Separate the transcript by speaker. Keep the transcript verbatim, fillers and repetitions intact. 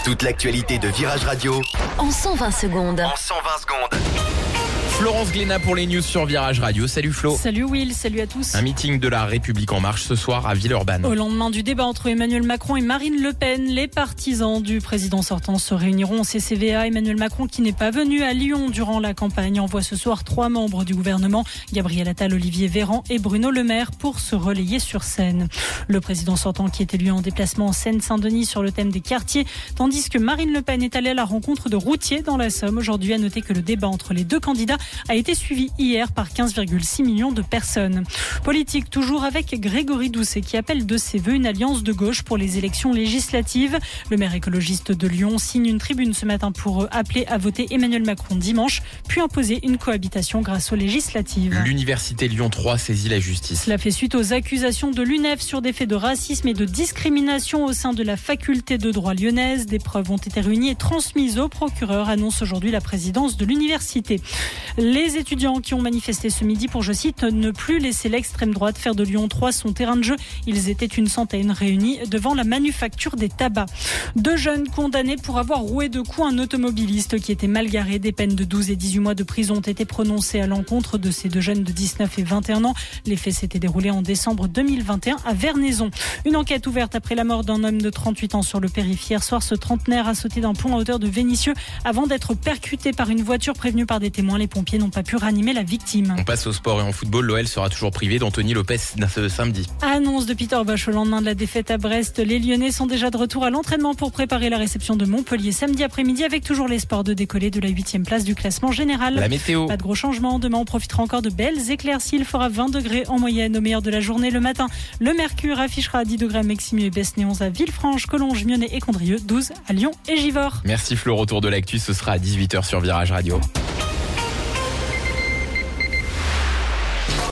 Speaker 1: Toute l'actualité de Virage Radio
Speaker 2: en cent vingt secondes.
Speaker 1: En cent vingt secondes.
Speaker 3: Florence Glénat pour les news sur Virage Radio. Salut Flo.
Speaker 4: Salut Will, salut à tous.
Speaker 3: Un meeting de la République en marche ce soir à Villeurbanne.
Speaker 4: Au lendemain du débat entre Emmanuel Macron et Marine Le Pen, les partisans du président sortant se réuniront au C C V A. Emmanuel Macron, qui n'est pas venu à Lyon durant la campagne, envoie ce soir trois membres du gouvernement, Gabriel Attal, Olivier Véran et Bruno Le Maire, pour se relayer sur scène. Le président sortant qui était lui en déplacement en Seine-Saint-Denis sur le thème des quartiers, tandis que Marine Le Pen est allée à la rencontre de routiers dans la Somme. Aujourd'hui, à noter que le débat entre les deux candidats a été suivi hier par quinze virgule six millions de personnes. Politique toujours avec Grégory Doucet qui appelle de ses voeux une alliance de gauche pour les élections législatives. Le maire écologiste de Lyon signe une tribune ce matin pour appeler à voter Emmanuel Macron dimanche, puis imposer une cohabitation grâce aux législatives.
Speaker 3: L'université Lyon trois saisit la justice.
Speaker 4: Cela fait suite aux accusations de l'U N E F sur des faits de racisme et de discrimination au sein de la faculté de droit lyonnaise. Des preuves ont été réunies et transmises au procureur, annonce aujourd'hui la présidence de l'université. Les étudiants qui ont manifesté ce midi pour, je cite, ne plus laisser l'extrême droite faire de Lyon trois son terrain de jeu. Ils étaient une centaine réunis devant la manufacture des tabacs. Deux jeunes condamnés pour avoir roué de coups un automobiliste qui était mal garé. Des peines de douze et dix-huit mois de prison ont été prononcées à l'encontre de ces deux jeunes de dix-neuf et vingt et un ans. Les faits s'étaient déroulés en décembre deux mille vingt et un à Vernaison. Une enquête ouverte après la mort d'un homme de trente-huit ans sur le périph'. Hier soir, ce trentenaire a sauté d'un pont à hauteur de Vénissieux avant d'être percuté par une voiture prévenue par des témoins. Les pompiers n'ont pas pu ranimer la victime.
Speaker 3: On passe au sport et en football. L'O L sera toujours privé d'Anthony Lopez ce samedi.
Speaker 4: Annonce de Peter Bosz au lendemain de la défaite à Brest. Les Lyonnais sont déjà de retour à l'entraînement pour préparer la réception de Montpellier samedi après-midi, avec toujours l'espoir de décoller de la huitième place du classement général.
Speaker 3: La météo.
Speaker 4: Pas de gros changements. Demain, on profitera encore de belles éclaircies. Il fera vingt degrés en moyenne au meilleur de la journée. Le matin, le mercure affichera dix degrés à Meximieux et Besné, onze à Villefranche, Collonges, Mionnet et Condrieu, douze à Lyon et Givors.
Speaker 3: Merci Flo. Retour de l'actu, ce sera à dix-huit heures sur Virage Radio.